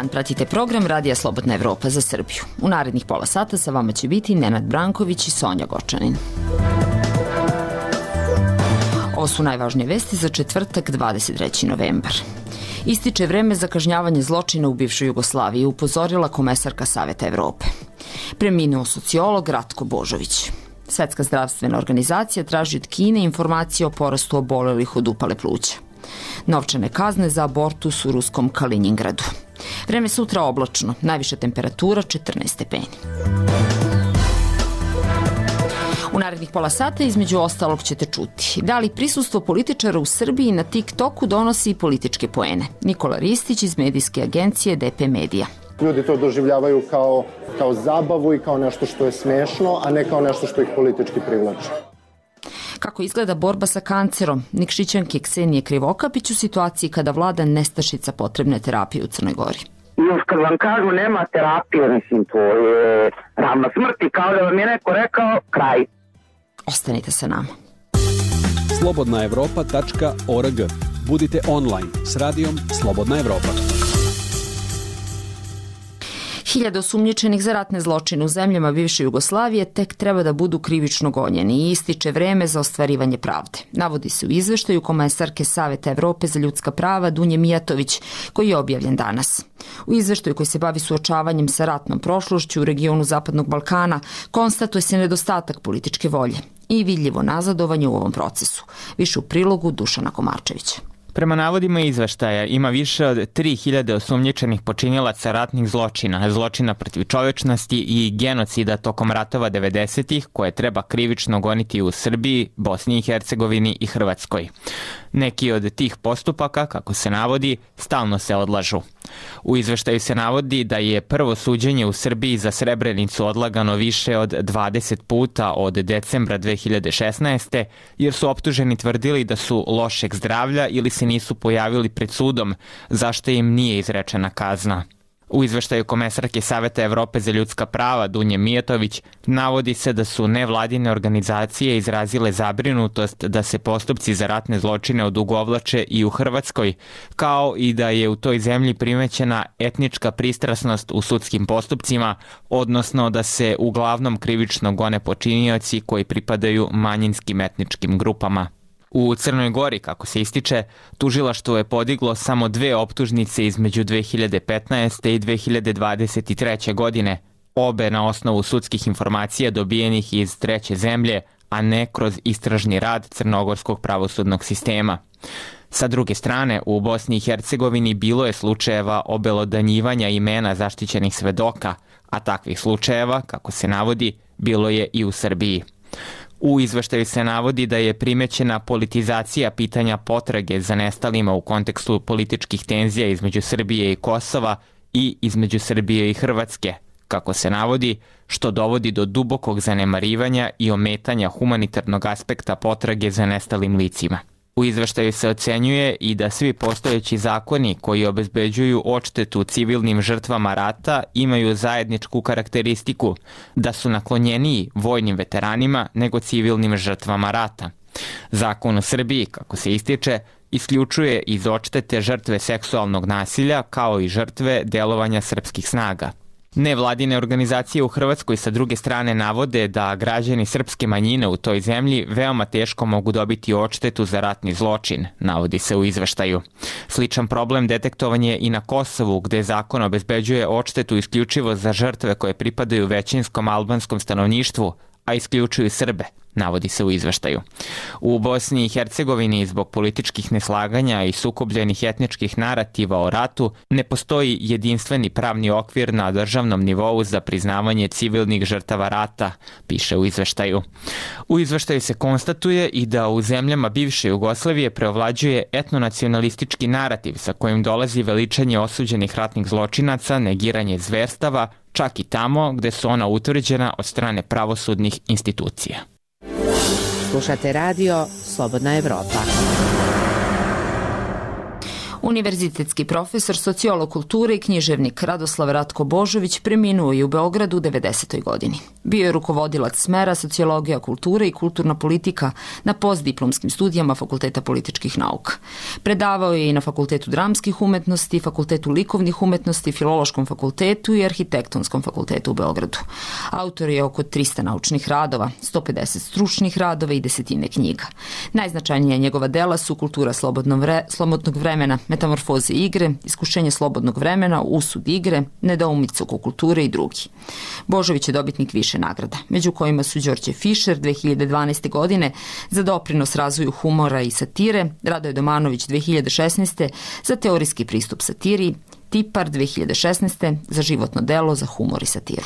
dan, pratite program Radija Slobodna Evropa za Srbiju. U narednih pola sata sa vama će biti Nenad Branković i Sonja Gočanin. Ovo su najvažnije vesti za četvrtak, 23. novembar. Ističe vreme za kažnjavanje zločina u bivšoj Jugoslaviji, upozorila komesarka Saveta Evrope. Preminuo sociolog Ratko Božović. Svetska zdravstvena organizacija traži od Kine informacije o porastu obolelih od upale pluća. Novčane kazne za abortus u ruskom Kaliningradu. Vreme sutra oblačno, najviša temperatura 14 stepeni. U narednih pola sata između ostalog ćete čuti da li prisustvo političara u Srbiji na TikToku donosi političke poene. Nikola Ristić iz medijske agencije DP Medija. Ljudi to doživljavaju kao zabavu i kao nešto što je smešno, a ne kao nešto što ih politički privlači. Kako izgleda borba sa kancerom? Nikšićanke Ksenije Krivokapić u situaciji kada vlada nestašica potrebne terapije u Crnoj Gori. Još kad vam kažu nema terapije, mislim, to je ravna smrti, kao da vam je neko rekao kraj. Ostanite sa nama. slobodnaevropa.org. Budite online s radijom Slobodna Evropa. 1000 osumnjičenih za ratne zločine u zemljama bivše Jugoslavije tek treba da budu krivično gonjeni i ističe vreme za ostvarivanje pravde. Navodi se u izveštaju komesarke Saveta Evrope za ljudska prava Dunje Mijatović, koji je objavljen danas. U izveštaju koji se bavi suočavanjem sa ratnom prošlošću u regionu Zapadnog Balkana konstatuje se nedostatak političke volje i vidljivo nazadovanje u ovom procesu. Više u prilogu Dušana Komarčevića. Prema navodima izveštaja ima više od 3000 osumnjičenih počinilaca ratnih zločina, zločina protiv čovečnosti i genocida tokom ratova 90-ih koje treba krivično goniti u Srbiji, Bosni i Hercegovini i Hrvatskoj. Neki od tih postupaka, kako se navodi, stalno se odlažu. U izveštaju se navodi da je prvo suđenje u Srbiji za Srebrenicu odlagano više od 20 puta od decembra 2016. jer su optuženi tvrdili da su lošeg zdravlja ili se nisu pojavili pred sudom, zašto im nije izrečena kazna. U izveštaju komesarke Saveta Evrope za ljudska prava Dunje Mijatović navodi se da su nevladine organizacije izrazile zabrinutost da se postupci za ratne zločine odugovlače i u Hrvatskoj, kao i da je u toj zemlji primećena etnička pristrasnost u sudskim postupcima, odnosno da se uglavnom krivično gone počinioci koji pripadaju manjinskim etničkim grupama. U Crnoj Gori, kako se ističe, tužilaštvo je podiglo samo 2 optužnice između 2015. i 2023. godine, obe na osnovu sudskih informacija dobijenih iz treće zemlje, a ne kroz istražni rad crnogorskog pravosudnog sistema. Sa druge strane, u Bosni i Hercegovini bilo je slučajeva obelodanjivanja imena zaštićenih svedoka, a takvih slučajeva, kako se navodi, bilo je i u Srbiji. U izveštaju se navodi da je primećena politizacija pitanja potrage za nestalima u kontekstu političkih tenzija između Srbije i Kosova i između Srbije i Hrvatske, kako se navodi, što dovodi do dubokog zanemarivanja i ometanja humanitarnog aspekta potrage za nestalim licima. U izveštaju se ocenjuje i da svi postojeći zakoni koji obezbeđuju odštetu civilnim žrtvama rata imaju zajedničku karakteristiku, da su naklonjeniji vojnim veteranima nego civilnim žrtvama rata. Zakon u Srbiji, kako se ističe, isključuje iz odštete žrtve seksualnog nasilja kao i žrtve delovanja srpskih snaga. Nevladine organizacije u Hrvatskoj sa druge strane navode da građani srpske manjine u toj zemlji veoma teško mogu dobiti odštetu za ratni zločin, navodi se u izveštaju. Sličan problem detektovan je i na Kosovu, gde zakon obezbeđuje odštetu isključivo za žrtve koje pripadaju većinskom albanskom stanovništvu, a isključuju Srbe, navodi se u izveštaju. U Bosni i Hercegovini zbog političkih neslaganja i sukobljenih etničkih narativa o ratu ne postoji jedinstveni pravni okvir na državnom nivou za priznavanje civilnih žrtava rata, piše u izveštaju. U izveštaju se konstatuje i da u zemljama bivše Jugoslavije preovlađuje etnonacionalistički narativ sa kojim dolazi veličanje osuđenih ratnih zločinaca, negiranje zverstava, čak i tamo gde su ona utvrđena od strane pravosudnih institucija. Slušate radio Slobodna Evropa. Univerzitetski profesor, sociolog kulture i književnik Radoslav Ratko Božović preminuo je u Beogradu u 90. godini. Bio je rukovodilac smera sociologija kulture i kulturna politika na postdiplomskim studijama Fakulteta političkih nauka. Predavao je i na Fakultetu dramskih umetnosti, Fakultetu likovnih umetnosti, Filološkom fakultetu i Arhitektonskom fakultetu u Beogradu. Autor je oko 300 naučnih radova, 150 stručnih radova i desetine knjiga. Najznačajnija njegova dela su Kultura slobodnog vremena, Metamorfoze igre, Iskušenje slobodnog vremena, Usud igre, Nedoumice oko kulture i drugi. Božović je dobitnik više nagrada, među kojima su Đorđe Fišer 2012. godine za doprinos razvoju humora i satire, Radoje Domanović 2016. za teorijski pristup satiri, Tipar 2016. za životno delo za humor i satiru.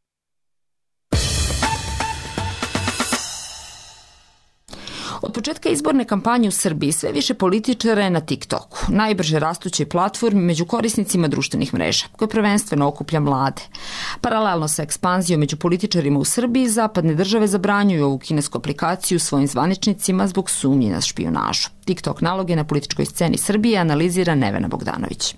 Od početka izborne kampanje u Srbiji sve više političara je na TikToku, najbrže rastućoj platformi među korisnicima društvenih mreža, koja prvenstveno okuplja mlade. Paralelno sa ekspanzijom među političarima u Srbiji, zapadne države zabranjuju ovu kinesku aplikaciju svojim zvaničnicima zbog sumnji na špijunažu. TikTok naloge na političkoj sceni Srbije analizira Nevena Bogdanović.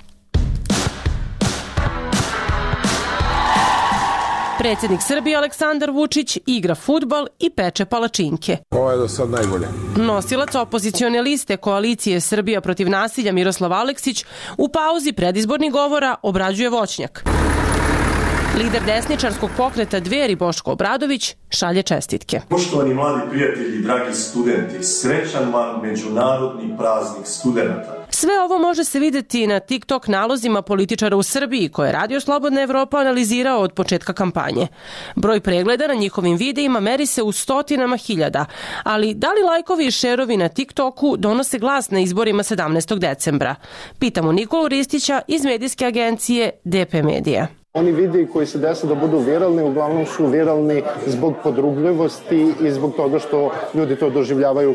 Predsjednik Srbije Aleksandar Vučić igra fudbal i peče palačinke. Ovo je do sad najbolje. Nosilac opozicione liste koalicije Srbija protiv nasilja Miroslav Aleksić u pauzi predizbornih govora obrađuje voćnjak. Lider desničarskog pokreta Dveri Boško Obradović šalje čestitke. Poštovani mladi prijatelji, dragi studenti, srećan vam međunarodni praznik studenata. Sve ovo može se videti na TikTok nalozima političara u Srbiji, koje je Radio Slobodna Evropa analizirao od početka kampanje. Broj pregleda na njihovim videima meri se u stotinama hiljada, ali da li lajkovi i šerovi na TikToku donose glas na izborima 17. decembra? Pitamo Nikolu Ristića iz medijske agencije DP Medija. Oni videi koji se dese da budu viralni, uglavnom su viralni zbog podrugljivosti i zbog toga što ljudi to doživljavaju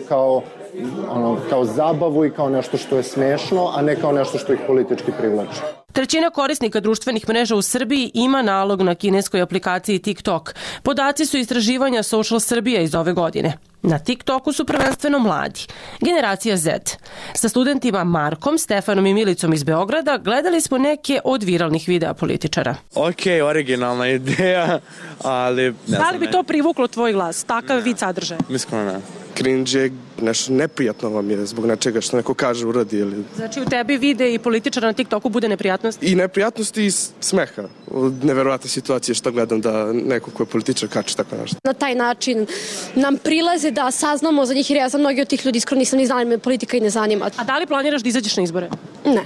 kao zabavu i kao nešto što je smešno, a ne kao nešto što ih politički privlači. Trećina korisnika društvenih mreža u Srbiji ima nalog na kineskoj aplikaciji TikTok. Podaci su istraživanja Social Srbija iz ove godine. Na TikToku su prvenstveno mladi, generacija Z. Sa studentima Markom, Stefanom i Milicom iz Beograda gledali smo neke od viralnih videa političara. Ok, originalna ideja, ali... Da li bi to privuklo tvoj glas, takav vid sadržaja? Mislim ne. Cringe je nešto neprijatno vam je zbog nečega što neko kaže, uradi. Ili... Znači u tebi vide i političara na TikToku bude neprijatnost? I neprijatnost i smeha. Neverovatne situacije što gledam da neko ko je političar kače tako nešto. Na taj način nam prilaze da saznamo za njih, jer ja za mnogi od tih ljudi iskreno nisam ni znala, me politika i ne zanima. A da li planiraš da izađeš na izbore? Ne.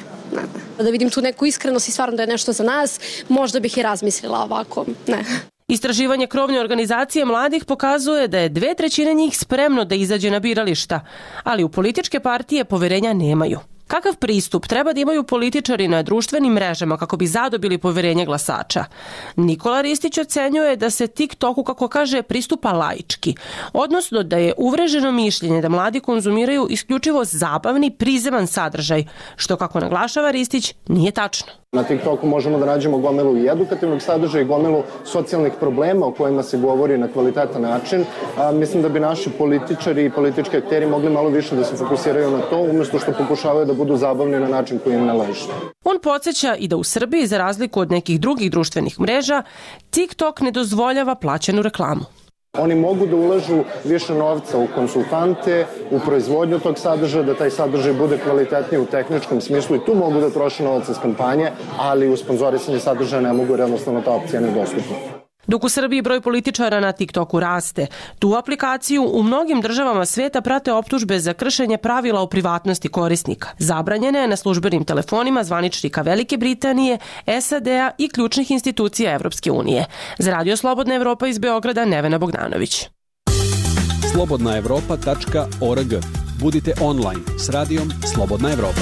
Da vidim tu neku iskrenost i stvarno da je nešto za nas, možda bih i razmislila ovako, ne. Istraživanje krovne organizacije mladih pokazuje da je 2/3 njih spremno da izađe na birališta, ali u političke partije poverenja nemaju. Kakav pristup treba da imaju političari na društvenim mrežama kako bi zadobili poverenje glasača? Nikola Ristić ocenjuje da se TikToku, kako kaže, pristupa laički, odnosno da je uvreženo mišljenje da mladi konzumiraju isključivo zabavni, prizeman sadržaj, što, kako naglašava Ristić, nije tačno. Na TikToku možemo da nađemo gomilu i edukativnog sadržaja i gomilu socijalnih problema o kojima se govori na kvalitetan način. Mislim da bi naši političari i politički akteri mogli malo više da se fokusiraju na to, umjesto što pokušavaju da budu zabavni na način koji im ne leži. On podsjeća i da u Srbiji, za razliku od nekih drugih društvenih mreža, TikTok ne dozvoljava plaćenu reklamu. Oni mogu da ulažu više novca u konsultante, u proizvodnju tog sadržaja, da taj sadržaj bude kvalitetniji u tehničkom smislu i tu mogu da troše novac iz kampanje, ali u sponzorisanje sadržaja ne mogu, jer jednostavno ta opcija nedostupna. Dok u Srbiji broj političara na TikToku raste, tu aplikaciju u mnogim državama sveta prate optužbe za kršenje pravila o privatnosti korisnika. Zabranjena je na službenim telefonima zvaničnika Velike Britanije, SAD-a i ključnih institucija Evropske unije. Za Radio Slobodna Evropa iz Beograda, Nevena Bogdanović. slobodnaevropa.org. Budite online s radijom Slobodna Evropa.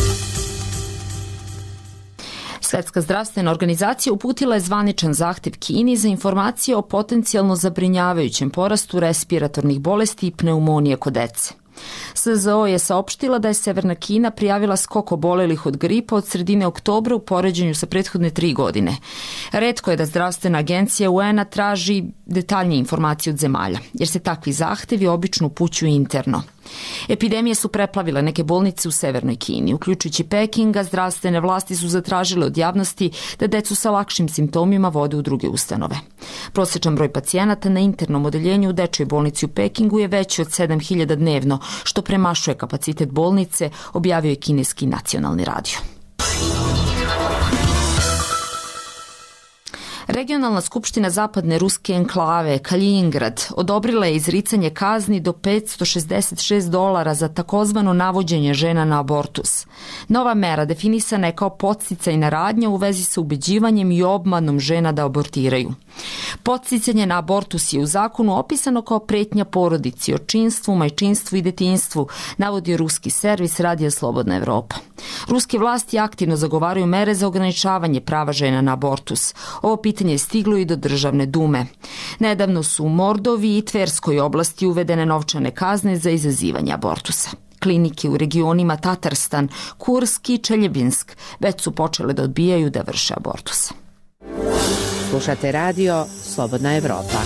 Svetska zdravstvena organizacija uputila je zvaničan zahtev Kini za informacije o potencijalno zabrinjavajućem porastu respiratornih bolesti i pneumonije kod dece. SZO je saopštila da je Severna Kina prijavila skok obolelih od gripa od sredine oktobra u poređenju sa prethodne 3 godine. Retko je da zdravstvena agencija UN-a traži detaljnije informacije od zemalja, jer se takvi zahtevi obično upućuju interno. Epidemije su preplavile neke bolnice u severnoj Kini. Uključujući Pekinga, zdravstvene vlasti su zatražile od javnosti da decu sa lakšim simptomima vode u druge ustanove. Prosječan broj pacijenata na internom odeljenju u dečjoj bolnici u Pekingu je veći od 7.000 dnevno, što premašuje kapacitet bolnice, objavio je kineski nacionalni radio. Regionalna skupština zapadne ruske enklave Kalinjingrad odobrila je izricanje kazni do $566 za takozvano navođenje žena na abortus. Nova mera definisana je kao podsticajna radnja u vezi sa ubeđivanjem i obmanom žena da abortiraju. Podsticanje na abortus je u zakonu opisano kao pretnja porodici, očinstvu, majčinstvu i detinjstvu, navodi ruski servis Radija Slobodna Evropa. Ruske vlasti aktivno zagovaraju mere za ograničavanje prava žena na abortus. Ovo pitanje je stiglo i do državne dume. Nedavno su u Mordovi i Tverskoj oblasti uvedene novčane kazne za izazivanje abortusa. Klinike u regionima Tatarstan, Kursk i Čeljebinsk već su počele da odbijaju da vrše abortus. Slušate radio Slobodna Evropa.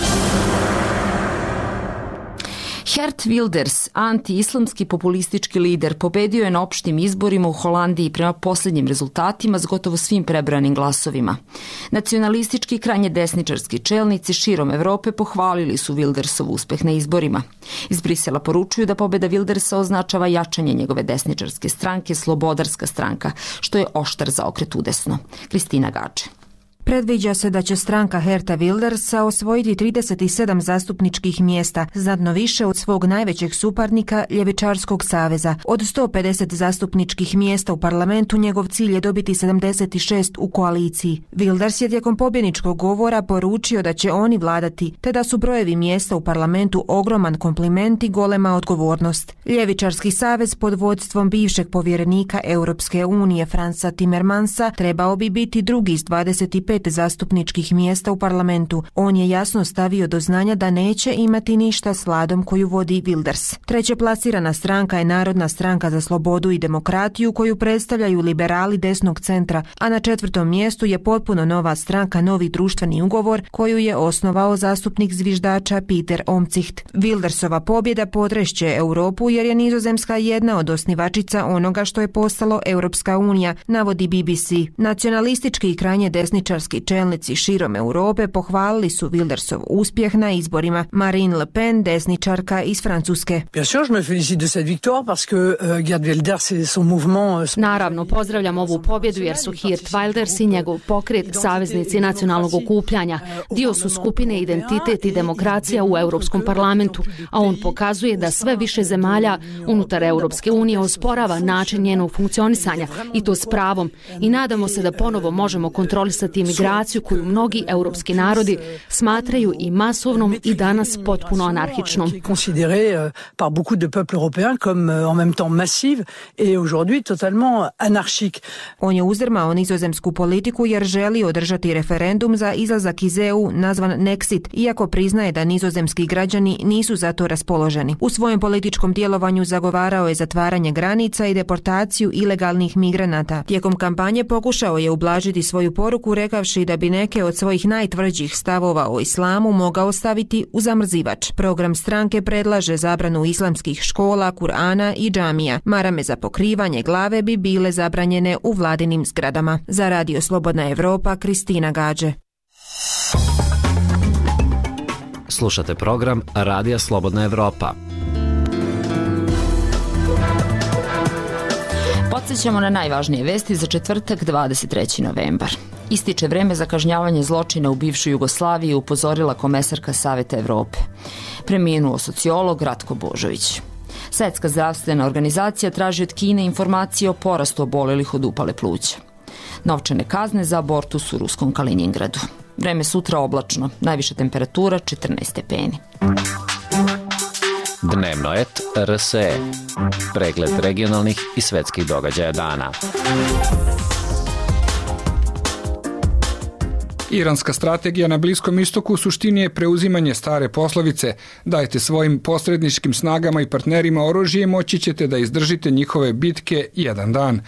Geert Wilders, anti-islamski populistički lider, pobedio je na opštim izborima u Holandiji prema posljednjim rezultatima s gotovo svim prebranim glasovima. Nacionalistički i krajnje desničarski čelnici širom Evrope pohvalili su Wildersov uspeh na izborima. Iz Brisela poručuju da pobeda Wildersa označava jačanje njegove desničarske stranke Slobodarska stranka, što je oštar zaokret udesno. Kristina Gače. Predviđa se da će stranka Geerta Wildersa osvojiti 37 zastupničkih mjesta, znatno više od svog najvećeg suparnika Ljevičarskog saveza. Od 150 zastupničkih mjesta u parlamentu njegov cilj je dobiti 76 u koaliciji. Wilders je tijekom pobjedničkog govora poručio da će oni vladati, te da su brojevi mjesta u parlamentu ogroman kompliment i golema odgovornost. Ljevičarski savez pod vodstvom bivšeg povjerenika Europske unije Fransa Timmermansa trebao bi biti drugi s 25 zastupničkih mjesta u parlamentu. On je jasno stavio do znanja da neće imati ništa s vladom koju vodi Wilders. Treće plasirana stranka je Narodna stranka za slobodu i demokratiju koju predstavljaju liberali desnog centra, a na četvrtom mjestu je potpuno nova stranka Novi društveni ugovor koju je osnovao zastupnik zviždača Peter Omtzigt. Wildersova pobjeda potrešće Europu jer je Nizozemska jedna od osnivačica onoga što je postalo Europska unija, navodi BBC. Nacionalistički i krajnje desničarski čelnici širom Europe pohvalili su Wildersov uspjeh na izborima. Marine Le Pen, desničarka iz Francuske. Naravno, pozdravljam ovu pobjedu jer su Geert Wilders i njegov pokret saveznici nacionalnog okupljanja. Dio su skupine Identitet i demokracija u Europskom parlamentu, a on pokazuje da sve više zemalja unutar Europske unije osporava način njenog funkcionisanja i to s pravom. I nadamo se da ponovo možemo kontrolisati imigraciju koju mnogi europski narodi smatraju i masovnom i danas potpuno anarhičnom. On je uzdrmao nizozemsku politiku jer želi održati referendum za izlazak iz EU nazvan Nexit, iako priznaje da nizozemski građani nisu za to raspoloženi. U svojem političkom djelovanju zagovarao je zatvaranje granica i deportaciju ilegalnih migranata. Tijekom kampanje pokušao je ublažiti svoju poruku rekavši da bi neke od svojih najtvrđih stavova o islamu mogao staviti u zamrzivač. Program stranke predlaže zabranu islamskih škola, Kur'ana i džamija. Marame za pokrivanje glave bi bile zabranjene u vladinim zgradama. Za Radio Slobodna Evropa, Kristina Gađe. Slušate program Radija Slobodna Evropa. Podsjećamo na najvažnije vesti za četvrtak 23. novembar. Ističe vreme za kažnjavanje zločina u bivšoj Jugoslaviji, upozorila komesarka Saveta Evrope. Preminuo sociolog Ratko Božović. Svjetska zdravstvena organizacija traži od Kine informacije o porastu obolelih od upale pluća. Novčane kazne za abortus u ruskom Kalinjingradu. Vreme sutra oblačno, najviša temperatura 14 stepeni. Dnevno et RSE. Pregled regionalnih i svetskih događaja dana. Iranska strategija na Bliskom istoku u suštini je preuzimanje stare poslovice: dajte svojim posredničkim snagama i partnerima oružje i moći ćete da izdržite njihove bitke jedan dan.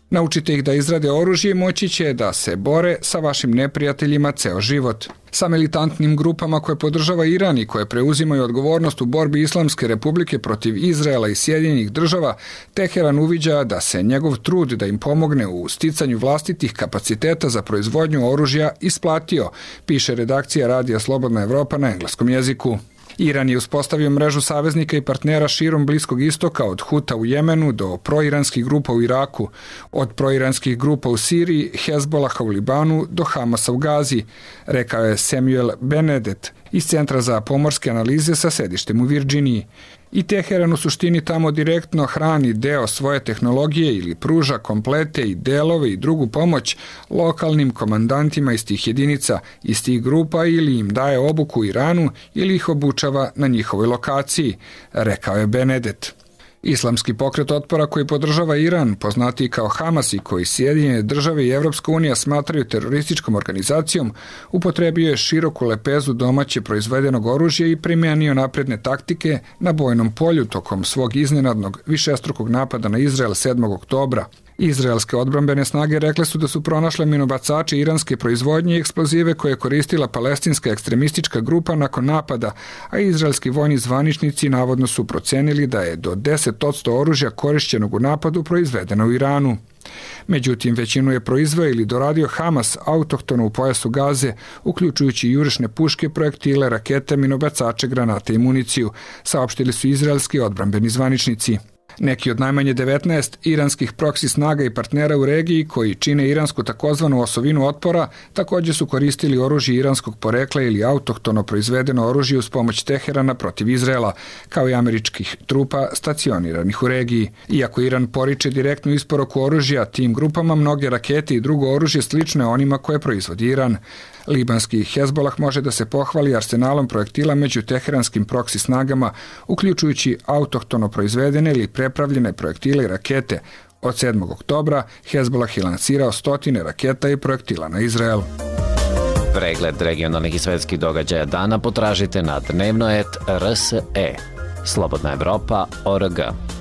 Naučite ih da izrade oružje, moći će da se bore sa vašim neprijateljima ceo život. Sa militantnim grupama koje podržava Iran i koje preuzimaju odgovornost u borbi Islamske republike protiv Izraela i Sjedinjenih država, Teheran uviđa da se njegov trud da im pomogne u sticanju vlastitih kapaciteta za proizvodnju oružja isplatio, piše redakcija Radija Slobodna Evropa na engleskom jeziku. Iran je uspostavio mrežu saveznika i partnera širom Bliskog istoka, od Huta u Jemenu do proiranskih grupa u Iraku, od proiranskih grupa u Siriji, Hezbolaha u Libanu do Hamasa u Gazi, rekao je Samuel Benedet iz Centra za pomorske analize sa sedištem u Virginiji. I Teheran u suštini tamo direktno hrani deo svoje tehnologije ili pruža komplete i delove i drugu pomoć lokalnim komandantima iz tih jedinica, iz tih grupa, ili im daje obuku u Iranu ili ih obučava na njihovoj lokaciji, rekao je Benedet. Islamski pokret otpora koji podržava Iran, poznatiji kao Hamas i koji Sjedinjene države i Evropska unija smatraju terorističkom organizacijom, upotrebio je široku lepezu domaće proizvedenog oružja i primenio napredne taktike na bojnom polju tokom svog iznenadnog višestrukog napada na Izrael 7. oktobra. Izraelske odbrambene snage rekle su da su pronašle minobacače iranske proizvodnje i eksplozive koje je koristila palestinska ekstremistička grupa nakon napada, a izraelski vojni zvaničnici navodno su procenili da je do 10% oružja korišćenog u napadu proizvedeno u Iranu. Međutim, većinu je proizveo ili doradio Hamas autohtono u pojasu Gaze, uključujući jurišne puške, projektile, rakete, minobacače, granate i municiju, saopštili su izraelski odbrambeni zvaničnici. Neki od najmanje 19 iranskih proksi snaga i partnera u regiji koji čine iransku takozvanu osovinu otpora također su koristili oružje iranskog porekla ili autohtono proizvedeno oružje uz pomoć Teherana protiv Izraela, kao i američkih trupa stacioniranih u regiji. Iako Iran poriče direktnu isporuku oružja tim grupama, mnoge rakete i drugo oružje slično je onima koje proizvodi Iran. Libanski Hezbolah može da se pohvali arsenalom projektila među teheranskim proksi snagama, uključujući autohtono proizvedene ili prepravljene projektile i rakete. Od 7. oktobra Hezbolah je lansirao 100 raketa i projektila na Izrael. Pregled regionalnih i svetskih događaja dana potražite na dnevno.rs.e. Slobodna Evropa.org.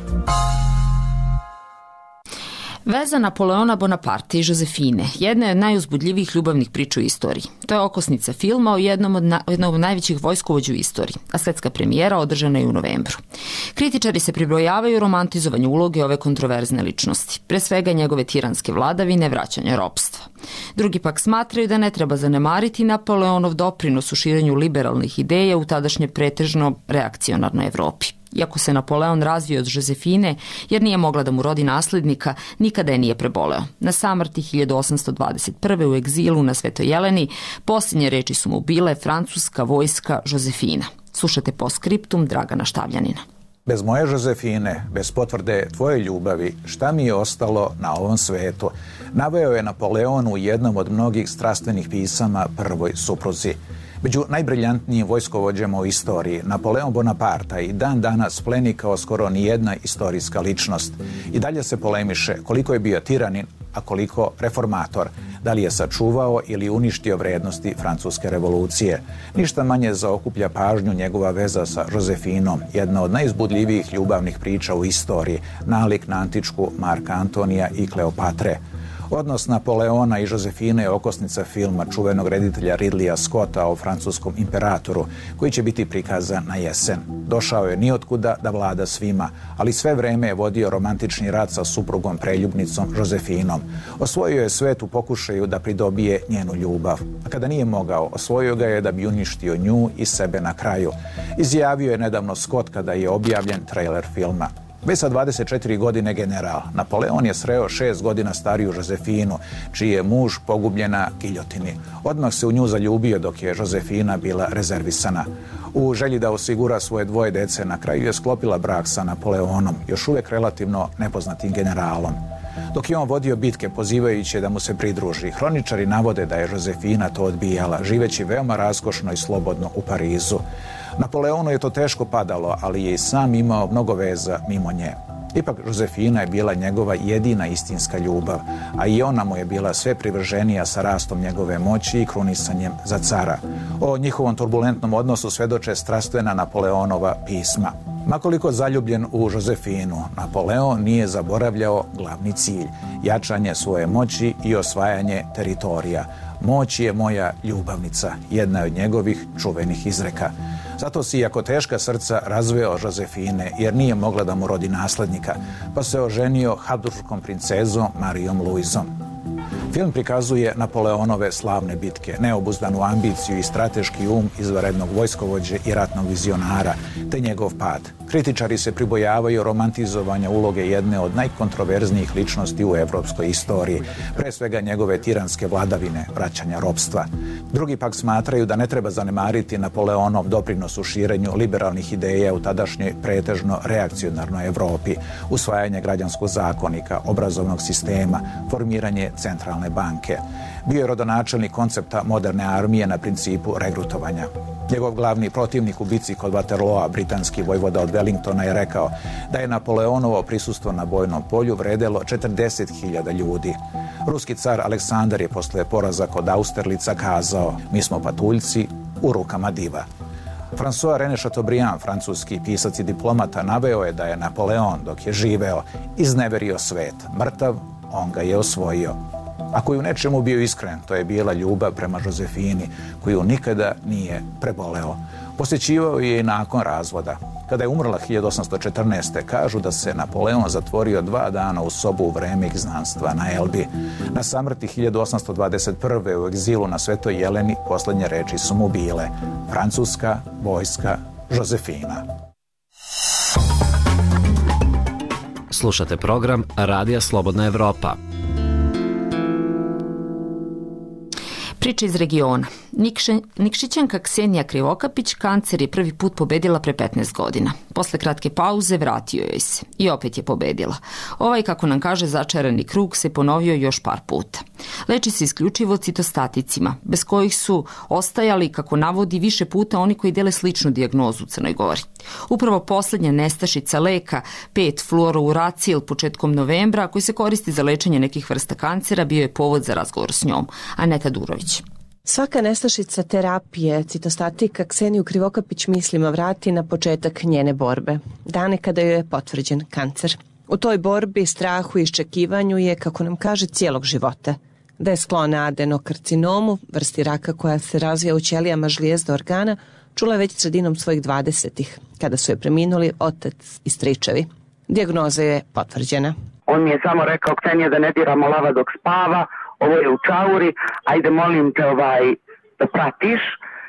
Veza Napoleona Bonaparte i Josefine jedna je od najuzbudljivijih ljubavnih priča u istoriji. To je okosnica filma o jednom od najvećih vojskovođa u istoriji, a svetska premijera održana je u novembru. Kritičari se pribrojavaju romantizovanju uloge ove kontroverzne ličnosti, pre svega njegove tiranske vladavine, vraćanja ropstva. Drugi pak smatraju da ne treba zanemariti Napoleonov doprinos u širenju liberalnih ideja u tadašnje pretežno reakcionarnoj Evropi. Iako se Napoleon razvio od Josefine, jer nije mogla da mu rodi naslednika, nikada je nije preboleo. Na samrti 1821. u egzilu na Svetoj Jeleni posljednje reči su mu bile francuska vojska Josefina. Slušate postskriptum Dragana Štavljanina. Bez moje Josefine, bez potvrde tvoje ljubavi, šta mi je ostalo na ovom svetu? Naveo je Napoleon u jednom od mnogih strastvenih pisama prvoj supruzi. Među najbriljantnijim vojskovođama u istoriji, Napoleon Bonaparte i dan danas pleni kao skoro nijedna istorijska ličnost. I dalje se polemiše koliko je bio tiranin, a koliko reformator, da li je sačuvao ili uništio vrednosti francuske revolucije. Ništa manje zaokuplja pažnju njegova veza sa Josefinom, jedna od najizbudljivijih ljubavnih priča u istoriji, nalik na antičku Marka Antonija i Kleopatre. Odnos Napoleona i Josefine je okosnica filma čuvenog reditelja Ridleya Scotta o francuskom imperatoru, koji će biti prikazan na jesen. Došao je nijotkuda da vlada svima, ali sve vreme je vodio romantični rat sa suprugom preljubnicom Josefinom. Osvojio je svet u pokušaju da pridobije njenu ljubav. A kada nije mogao, osvojio ga je da bi uništio nju i sebe na kraju. Izjavio je nedavno Scott kada je objavljen trailer filma. Već sa 24 godine general, Napoleon je sreo 6 godina stariju Josefinu, čiji je muž pogubljen na giljotini. Odmah se u nju zaljubio dok je Josefina bila rezervisana. U želji da osigura svoje dvoje dece, na kraju je sklopila brak sa Napoleonom, još uvek relativno nepoznatim generalom. Dok je on vodio bitke pozivajući da mu se pridruži, hroničari navode da je Josefina to odbijala, živeći veoma raskošno i slobodno u Parizu. Napoleonu je to teško padalo, ali je i sam imao mnogo veza mimo nje. Ipak Josefina je bila njegova jedina istinska ljubav, a i ona mu je bila sve privrženija sa rastom njegove moći i krunisanjem za cara. O njihovom turbulentnom odnosu svedoče strastvena Napoleonova pisma. Makoliko zaljubljen u Josefinu, Napoleon nije zaboravljao glavni cilj, jačanje svoje moći i osvajanje teritorija. Moć je moja ljubavnica, jedna od njegovih čuvenih izreka. Zato si, iako teška srca, razveo Josefine, jer nije mogla da mu rodi naslednika, pa se oženio habsburškom princezom Marijom Luizom. Film prikazuje Napoleonove slavne bitke, neobuzdanu ambiciju i strateški um izvanrednog vojskovođe i ratnog vizionara, te njegov pad. Kritičari se pribojavaju romantizovanja uloge jedne od najkontroverznijih ličnosti u evropskoj istoriji, pre svega njegove tiranske vladavine, vraćanja ropstva. Drugi pak smatraju da ne treba zanemariti Napoleonov doprinos u širenju liberalnih ideja u tadašnjoj pretežno reakcionarnoj Evropi, usvajanje građanskog zakonika, obrazovnog sistema, formiranje centralne banke. Bio je rodonačelnik koncepta moderne armije na principu regrutovanja. Njegov glavni protivnik u bici kod Waterloa, britanski vojvoda od Wellingtona, je rekao da je Napoleonovo prisustvo na bojnom polju vredelo 40.000 ljudi. Ruski car Aleksandar je posle poraza kod Austerlica kazao: "Mi smo patuljci u rukama diva." François René Chateaubriand, francuski pisac i diplomata, naveo je da je Napoleon, dok je živeo, izneverio svet. Mrtav, on ga je osvojio. Ako je u nečemu bio iskren, to je bila ljubav prema Josefini, koju nikada nije preboleo. Posjećivao je i nakon razvoda. Kada je umrla 1814. kažu da se Napoleon zatvorio 2 dana u sobu u vreme izgnanstva na Elbi. Na samrti 1821. u egzilu na Svetoj Jeleni posljednje reči su mu bile: "Francuska vojska Josefina." Slušate program Radija Slobodna Evropa. Priča iz regiona. Nikšićanka Ksenija Krivokapić kancer je prvi put pobedila pre 15 godina. Posle kratke pauze vratio joj se i opet je pobedila. Ovaj, kako nam kaže, začarani krug se ponovio još par puta. Leči se isključivo citostaticima, bez kojih su ostajali, kako navodi, više puta oni koji dele sličnu dijagnozu u Crnoj Gori. Upravo poslednja nestašica leka 5-fluorouracil početkom novembra, koji se koristi za lečenje nekih vrsta kancera, bio je povod za razgovor s njom. Aneta Durović. Svaka nestašica terapije citostatika Kseniju Krivokapić mislima vrati na početak njene borbe, dane kada joj je potvrđen kancer. U toj borbi, strahu i iščekivanju je, kako nam kaže, cijelog života. Da je sklona adenokarcinomu, vrsti raka koja se razvija u ćelijama žlijezda organa, čula je već sredinom svojih 20-ih, kada su je preminuli otac i stričevi. Dijagnoza je potvrđena. On mi je samo rekao: "Ksenija, da ne diramo lava dok spava, ovo je u čauri, ajde molim te da pratiš,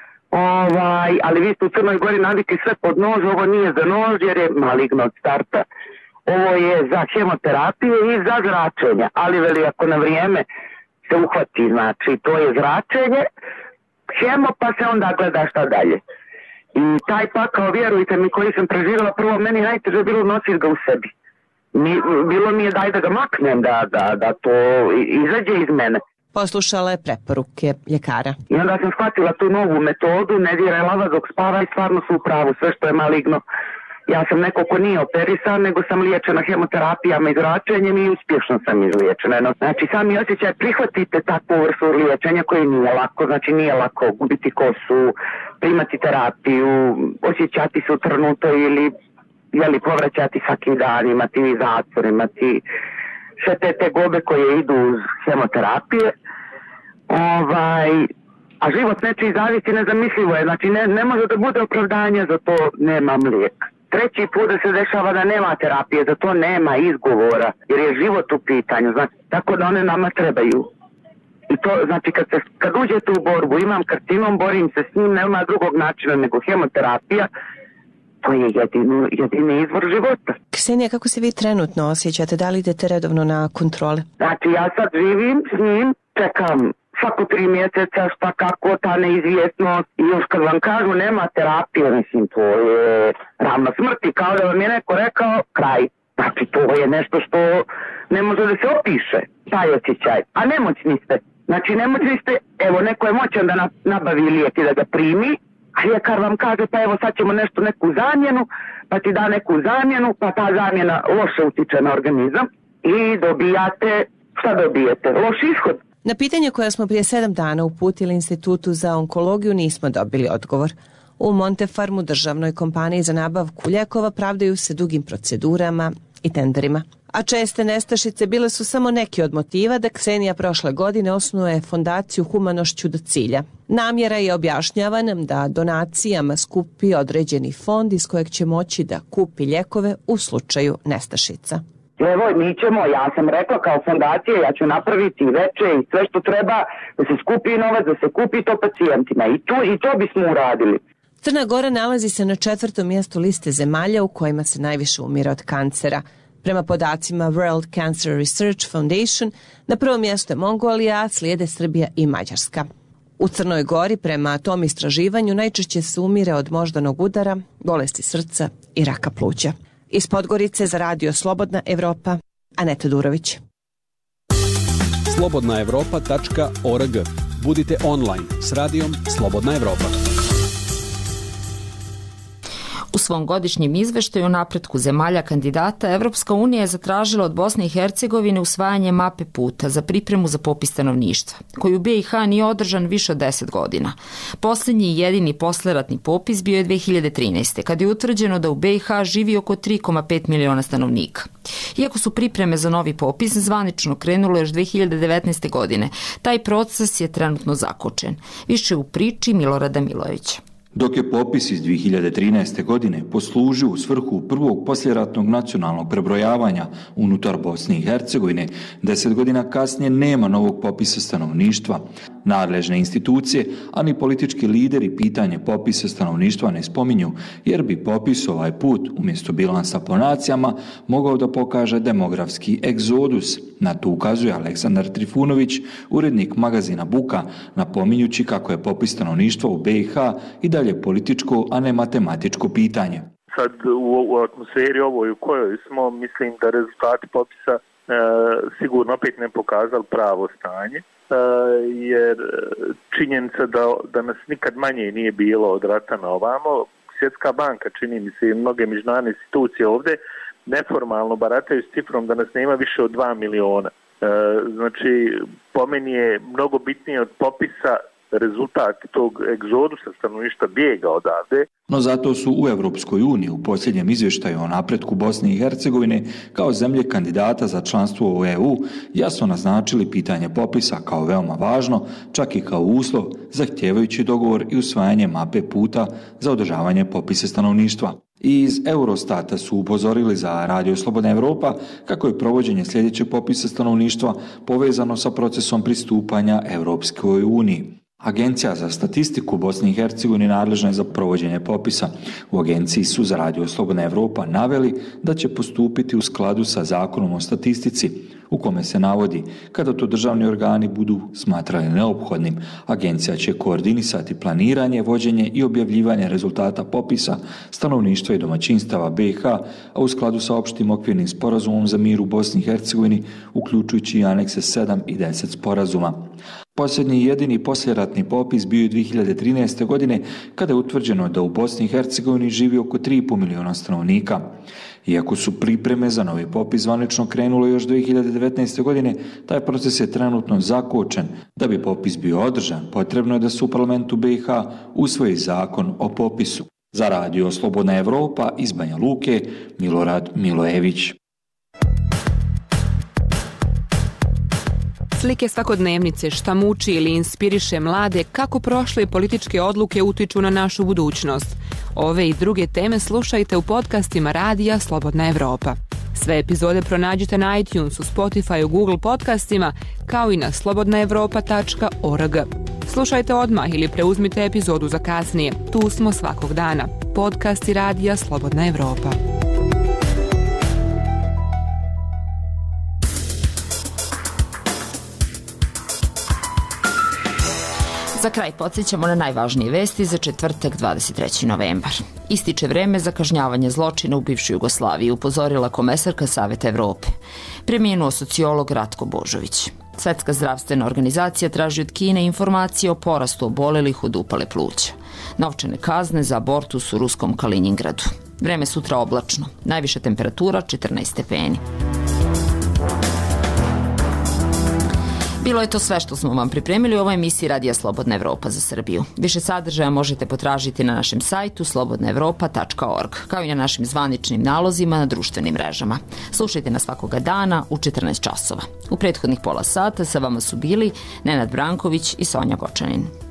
ali vi ste u Crnoj Gori navikli sve pod nož, ovo nije za nož jer je maligno od starta, ovo je za hemoterapiju i za zračenje, ali veli ako na vrijeme se uhvati, znači to je zračenje, hemo, pa se onda gleda šta dalje." I taj pakao, vjerujte mi, koji sam preživjela, prvo meni najteže bilo nositi ga u sebi. Bilo mi je daj da ga maknem, da to izađe iz mene. Poslušala je preporuke ljekara. I onda sam shvatila tu novu metodu, ne diraj lava dok spava, i stvarno su u pravu, sve što je maligno. Ja sam neko ko nije operisan, nego sam liječena hemoterapijama i zračenjem i uspješno sam izliječena. Znači, sami osjećaj, prihvatite takvu vrstu liječenja koji nije lako, znači nije lako gubiti kosu, primati terapiju, osjećati se utrnuto ili povraćati svaki dan, imati zatvor, imati sve te tegobe koje idu uz hemoterapije. A život nečiji zavisi nezamislivo je, znači ne može da bude opravdanje, za to nemam lijek. Treći put da se dešava da nema terapije, za to nema izgovora, jer je život u pitanju, znači, tako da one nama trebaju. I to, znači, kad uđete u borbu, imam karcinom, borim se s njim, nema drugog načina nego hemoterapija. To je jedini izvor života. Ksenija, kako se vi trenutno osjećate? Da li idete redovno na kontrole? Znači, ja sad živim s njim, čekam svako 3 mjeseca, šta kako, ta neizvjesnost. I još kad vam kažu nema terapije, mislim, to je ravna smrti, kao da vam je neko rekao kraj. Znači, to je nešto što ne može da se opiše, taj osjećaj. A nemoćni ste. Znači, nemoćni ste, evo, neko je moćan da nabavi lijek i da ga primi, a ljekar vam kaže, pa evo sad ćemo neku zamjenu, pa ti da neku zamjenu, pa ta zamjena loše utiče na organizam i šta dobijete? Loš ishod. Na pitanje koje smo prije 7 dana uputili Institutu za onkologiju nismo dobili odgovor. U Montefarmu, državnoj kompaniji za nabavku lijekova, pravdaju se dugim procedurama i tenderima. A česte nestašice bile su samo neki od motiva da Ksenija prošle godine osnuje fondaciju Humanošću do cilja. Namjera je, objašnjava nam, da donacijama skupi određeni fond iz kojeg će moći da kupi lijekove u slučaju nestašica. Evo, mi ćemo, ja sam rekla kao fondacija, ja ću napraviti veče i sve što treba da se skupi novac, da se kupi to pacijentima i to bismo uradili. Crna Gora nalazi se na 4. mjestu liste zemalja u kojima se najviše umire od kancera. Prema podacima World Cancer Research Foundation, na prvom mjestu je Mongolija, slijede Srbija i Mađarska. U Crnoj Gori, prema tom istraživanju, najčešće se umire od moždanog udara, bolesti srca i raka pluća. Iz Podgorice za radio Slobodna Evropa, Aneta Durović. slobodnaevropa.org. Budite online s radijom Slobodna Evropa. U svom godišnjem izveštaju o napretku zemalja kandidata, Evropska unija je zatražila od Bosne i Hercegovine usvajanje mape puta za pripremu za popis stanovništva, koji u BiH nije održan više od 10 godina. Posljednji i jedini posleratni popis bio je 2013. kad je utvrđeno da u BiH živi oko 3,5 miliona stanovnika. Iako su pripreme za novi popis zvanično krenulo još 2019. godine, taj proces je trenutno zakočen. Više u priči Milorada Milojevića. Dok je popis iz 2013. godine poslužio u svrhu prvog posljeratnog nacionalnog prebrojavanja unutar Bosne i Hercegovine, 10 godina kasnije nema novog popisa stanovništva. Nadležne institucije, a ni politički lideri pitanje popisa stanovništva ne spominju, jer bi popis ovaj put, umjesto bilansa po nacijama, mogao da pokaže demografski egzodus. Na to ukazuje Aleksandar Trifunović, urednik magazina Buka, napominjući kako je popis stanovništva u BiH i dalje političko, a ne matematičko pitanje. Sad u atmosferi ovoj u kojoj smo, mislim da rezultati popisa sigurno opet ne pokazali pravo stanje, jer činjenica da nas nikad manje nije bilo od rata na ovamo. Svjetska banka, čini mi se, i mnoge međunarodne institucije ovdje neformalno barataju s cifrom da nas nema više od 2 miliona. Znači, po meni je mnogo bitnije od popisa rezultat tog egzodusa stanovništva bijega odavde. No zato su u Europskoj uniji u posljednjem izvještaju o napretku Bosne i Hercegovine kao zemlje kandidata za članstvo u EU jasno naznačili pitanje popisa kao veoma važno, čak i kao uslov zahtijevajući dogovor i usvajanje mape puta za održavanje popisa stanovništva. I iz Eurostata su upozorili za radio Slobodna Evropa kako je provođenje sljedećeg popisa stanovništva povezano sa procesom pristupanja Europskoj uniji. Agencija za statistiku Bosne i Hercegovine nadležna je za provođenje popisa. U agenciji su za radio Slobodna Evropa naveli da će postupiti u skladu sa Zakonom o statistici, u kome se navodi kada to državni organi budu smatrali neophodnim, agencija će koordinisati planiranje, vođenje i objavljivanje rezultata popisa stanovništva i domaćinstava BiH, a u skladu sa opštim okvirnim sporazumom za mir u Bosni i Hercegovini, uključujući i anekse 7 i 10 sporazuma. Posljednji i jedini poslijeratni popis bio je 2013. godine kada je utvrđeno da u Bosni i Hercegovini živi oko 3,5 miliona stanovnika. Iako su pripreme za novi popis zvanično krenulo još 2019. godine, taj proces je trenutno zakočen. Da bi popis bio održan, potrebno je da se u parlamentu BiH usvoji zakon o popisu. Za radio Slobodna Evropa iz Banja Luke, Milorad Milojević. Slike svakodnevnice, šta muči ili inspiriše mlade, kako prošle političke odluke utiču na našu budućnost. Ove i druge teme slušajte u podcastima radija Slobodna Evropa. Sve epizode pronađite na iTunesu, Spotifyu, Google podcastima, kao i na slobodnaevropa.org. Slušajte odmah ili preuzmite epizodu za kasnije. Tu smo svakog dana. Podcasti radija Slobodna Evropa. Za kraj podsjećamo na najvažnije vesti za četvrtak 23. novembar. Ističe vreme za kažnjavanje zločina u bivšoj Jugoslaviji, upozorila komesarka Saveta Evrope. Preminuo sociolog Ratko Božović. Svetska zdravstvena organizacija traži od Kine informacije o porastu obolelih od upale pluća. Novčane kazne za abortus u ruskom Kaliningradu. Vreme sutra oblačno. Najviša temperatura 14 stepeni. Bilo je to sve što smo vam pripremili u ovoj emisiji Radija Slobodna Evropa za Srbiju. Više sadržaja možete potražiti na našem sajtu slobodnaevropa.org, kao i na našim zvaničnim nalozima na društvenim mrežama. Slušajte nas svakoga dana u 14 časova. U prethodnih pola sata sa vama su bili Nenad Branković i Sonja Gočanin.